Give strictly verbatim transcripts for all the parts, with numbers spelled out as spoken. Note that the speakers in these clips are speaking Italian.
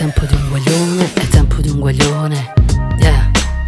tempo di un guaglione, è tempo di un guaglione, yeah.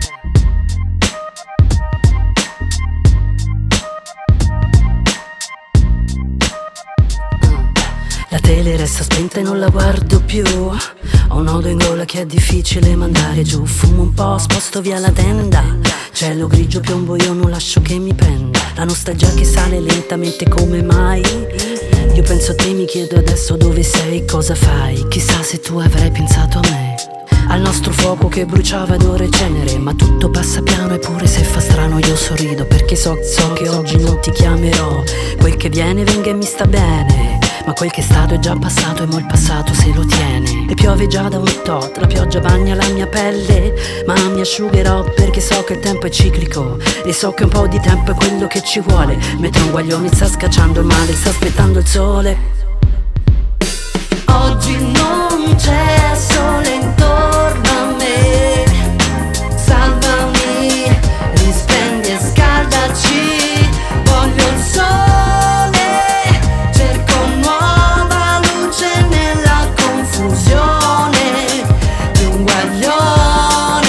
La tele resta spenta e non la guardo più. Ho un nodo in gola che è difficile mandare giù. Fumo un po', sposto via la tenda. Cielo grigio, piombo, io non lascio che mi prenda. La nostalgia che sale lentamente, come mai? Io penso a te, mi chiedo adesso dove sei, cosa fai. Chissà se tu avrai pensato a me, al nostro fuoco che bruciava ed ora è cenere. Ma tutto passa piano, eppure se fa strano io sorrido, perché so, so che oggi non ti chiamerò. Quel che viene venga e mi sta bene, ma quel che è stato è già passato e mo' il passato se lo tiene. E piove già da un tot, la pioggia bagna la mia pelle, ma mi asciugherò perché so che il tempo è ciclico e so che un po' di tempo è quello che ci vuole. Mentre un guaglione sta scacciando il male, sta aspettando il sole. Oggi non c'è sole intorno a me, salvami, rispendi e scaldaci. Voglio il sole, cerco nuova luce nella confusione di un guaglione.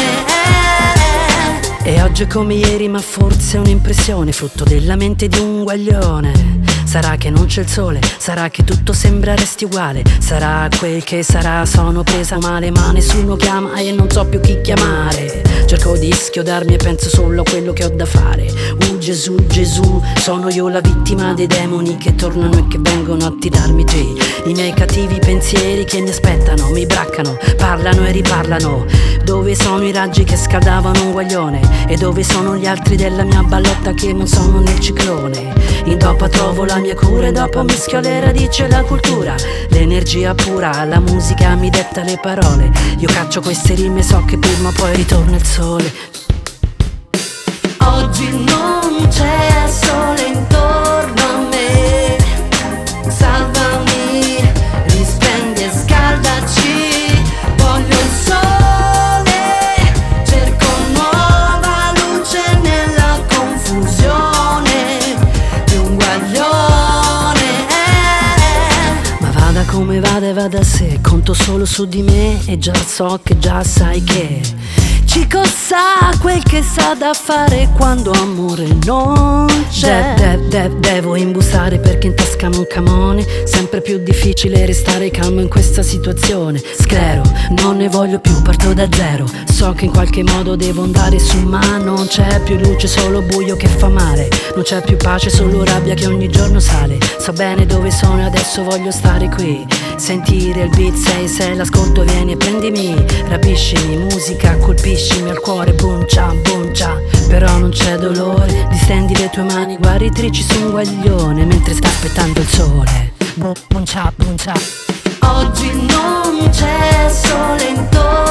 E oggi è come ieri, ma forse è un'impressione, frutto della mente di un guaglione. Sarà che non c'è il sole, sarà che tutto sembra resti uguale, sarà quel che sarà, sono presa male, ma nessuno chiama e non so più chi chiamare. Cerco di schiodarmi e penso solo a quello che ho da fare. Uh Gesù, Gesù, sono io la vittima dei demoni che tornano e che vengono a tirarmi giù. I miei cattivi pensieri che mi aspettano, mi braccano, parlano e riparlano. Dove sono i raggi che scaldavano un guaglione? E dove sono gli altri della mia ballotta che non sono nel ciclone? In dopo trovo la mia cura e dopo mischio le radici e la cultura, l'energia pura, la musica mi detta le parole. Io caccio queste rime, so che prima o poi ritorna il sole. Oggi non c'è sole intorno a me, salvami, rispendi e scaldaci. Voglio il sole, cerco nuova luce nella confusione di un guaglione. Ma vada come vada e va da sé, conto solo su di me e già so che già sai che Cico sa quel che sa da fare quando amore non c'è. De, de, de, devo imbussare perché in tasca un camone. Sempre più difficile restare calmo in questa situazione. Sclero, non ne voglio più, parto da zero. So che in qualche modo devo andare su, ma non c'è più luce, solo buio che fa male. Non c'è più pace, solo rabbia che ogni giorno sale. So bene dove sono e adesso voglio stare qui. Sentire il beat, sei se l'ascolto vieni e prendimi. Rapiscimi, musica, colpiscimi al cuore, buncia, buncia. Però non c'è dolore, distendi le tue mani guaritrici su un guaglione mentre sta aspettando il sole. Bu- buncia, buncia. Oggi non c'è sole intorno